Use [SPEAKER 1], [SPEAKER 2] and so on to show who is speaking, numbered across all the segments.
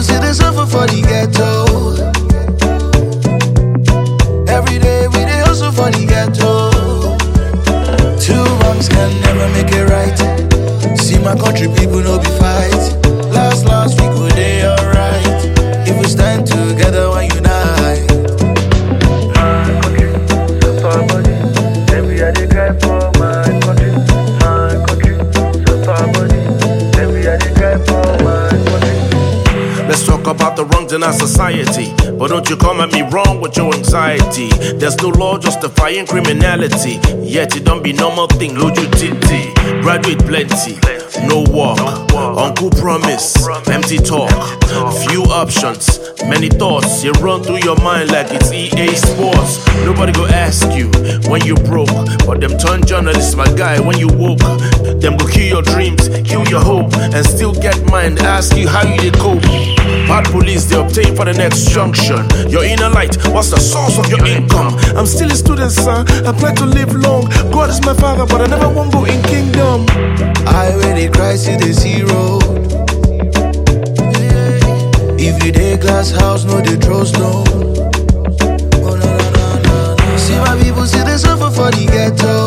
[SPEAKER 1] people say they suffer for the ghetto. Every day we dey hustle for the ghetto. Two wrongs can never make it right. See my country people no be fight. Last we go dey alright. If we stand together and unite.
[SPEAKER 2] My country, so far body. Every day they cry for my country. My country, so far body. Every day they cry for my country.
[SPEAKER 3] Let's talk about the wrongs in our society. But don't you come at me wrong with your anxiety. There's no law justifying criminality. Yet it don't be normal thing, loju titi. Graduate plenty, no work. Uncle promise, empty talk. Few options, many thoughts. You run through your mind like it's EA Sports. Nobody go ask you when you broke. But them turn journalists, my guy, when you woke. Them go kill your dreams, kill your hope. And still get mine, ask you how you did cope. Bad police, they obtain for the next junction. Your inner light, what's the source of your income? I'm still a student, sir, I plan to live long. God is my father, but I never won't go in kingdom.
[SPEAKER 1] I when they cry, see the zero. If you dey glass house, no they throw stone. Oh, no. See my people say they suffer for the ghetto.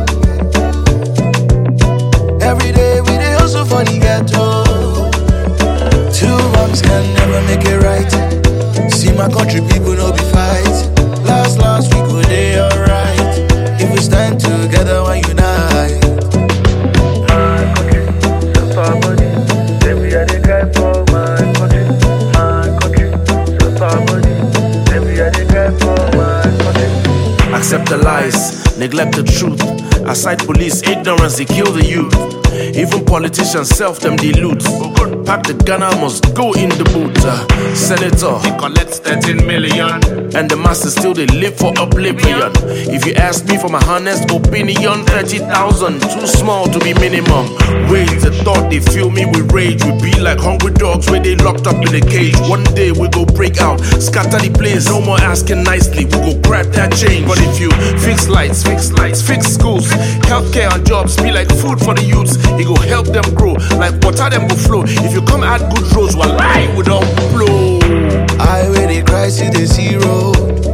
[SPEAKER 1] Every day we dey hustle for the ghetto. Two wrongs can never make it right. See my country people no be fight. Last we go dey alright. If we stand together and unite.
[SPEAKER 2] My country, so far body. Every day they cry for my country. My country, so far body. Every day they cry for my country.
[SPEAKER 3] Accept the lies, neglect the truth. Aside police, ignorance, they kill the youth. Even politicians self them dilute. Pack the gun, I must go in the boot. Senator, he collects 13 million. And the masses still they live for oblivion. If you ask me for my honest opinion, 30,000 too small to be minimum. Wait, the thought they fill me with rage. We be like hungry dogs where they locked up in a cage. One day we go break out, scatter the place. No more asking nicely, we go grab that change. But if you fix lights, fix schools, healthcare and jobs be like food for the youths. It go help them grow, like water them go flow. If you come at good roads, while life we don't blow.
[SPEAKER 1] I where they cry, see the zero.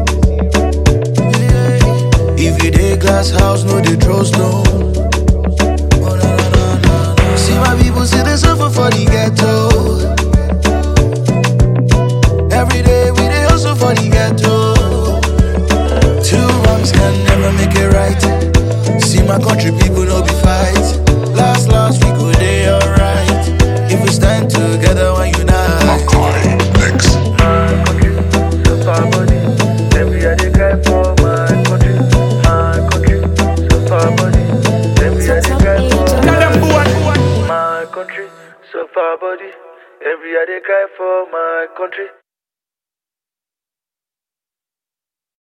[SPEAKER 1] If you dey glass house, no they throw stone. Oh, no. See my people say they suffer for the ghetto. Every day we dey hustle for the ghetto. Two wrongs can never make it right. See my country people no be fight. Last we go dey alright. If we stand together and unite.
[SPEAKER 2] My country, so far body. Every day they cry for my country. My country, so far body. Every day they cry for my country, so far body. Every day they cry for my country.